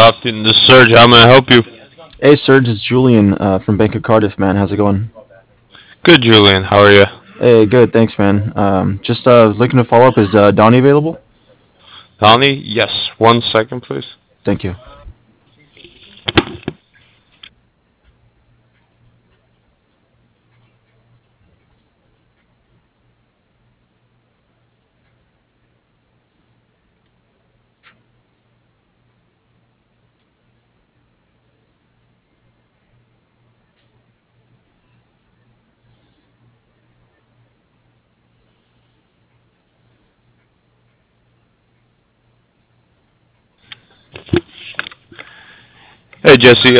Afternoon, this is Serge. How may I help you? Hey, Serge, it's Julian from Bank of Cardiff, man. How's it going? Good, Julian. How are you? Hey, good, thanks, man. Just looking to follow up. Is Donnie available? Donnie? Yes. 1 second, please. Thank you. Hey, Jesse.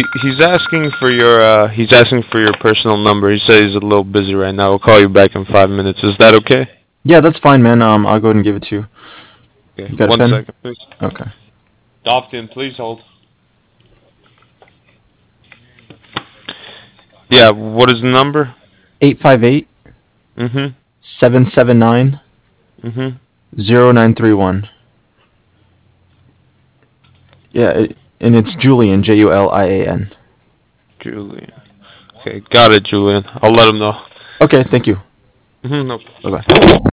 He's asking for your personal number. He says he's a little busy right now. We'll call you back in 5 minutes. Is that okay? Yeah, that's fine, man. I'll go ahead and give it to you. Okay. You got a One pen? second, please. Okay. Dopton, please hold. Yeah. What is the number? 858 Mhm. 779 Mhm. 0931. Yeah, and it's Julian, Julian. Julian. Okay, got it, Julian. I'll let him know. Okay, thank you. Mhm. No. Bye bye.